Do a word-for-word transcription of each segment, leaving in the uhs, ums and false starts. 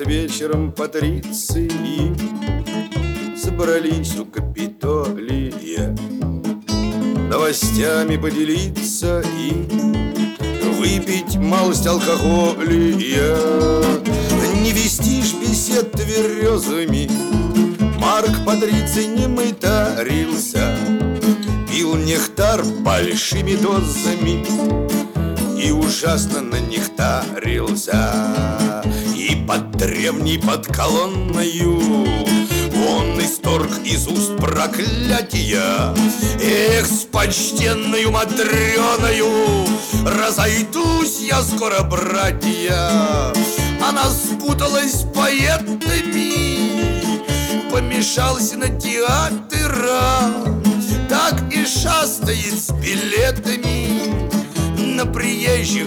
вечером патриции собрались у Капитолия новостями поделиться и выпить малость алкоголя. Не вести ж бесед тверезыми, Марк Патриций не мытарился, пил нектар большими дозами и ужасно нанектарился. И под древней, под колонною он исторг из уст проклятия: эх, с почтенною Матрёною разойдусь я скоро, братья. Она спуталась с поэтами, помешался на театрах, так и шастает с билетами на приезжих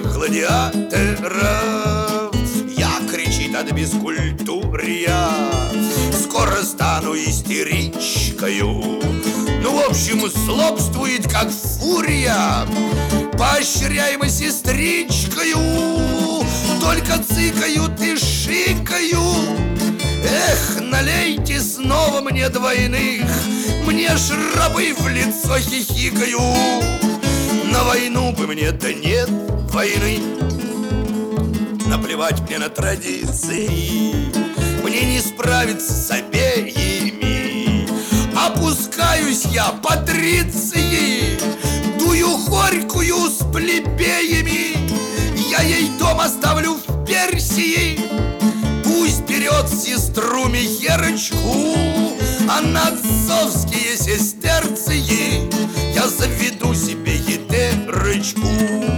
гладиаторов. Я, кричит, от бескультурья скоро стану истеричкою. Ну, в общем, злобствует, как фурия, поощряемо сестричкою, только цыкают и шикают. Эх, налейте снова мне двойных, мне ж рабы в лицо хихикают. На войну бы мне, да нет войны, наплевать мне на традиции, мне не справиться с обеими. Опускаюсь я, Патриции, дую горькую с плебеями. Я ей дом оставлю в Персии, пусть берет сестру Михерочку, а на отцовские сестерции я заведу себе етерочку.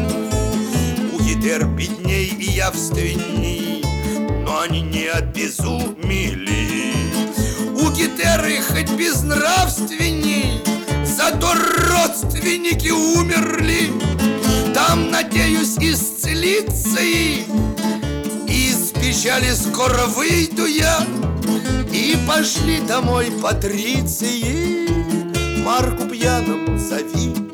У етер бедней и явственней, но они не обезумели. У гетеры хоть безнравственней, зато родственники умерли. Там, надеюсь, исцелиться и из печали скоро выйду я. И пошли домой Патриции, Марку пьяному зови.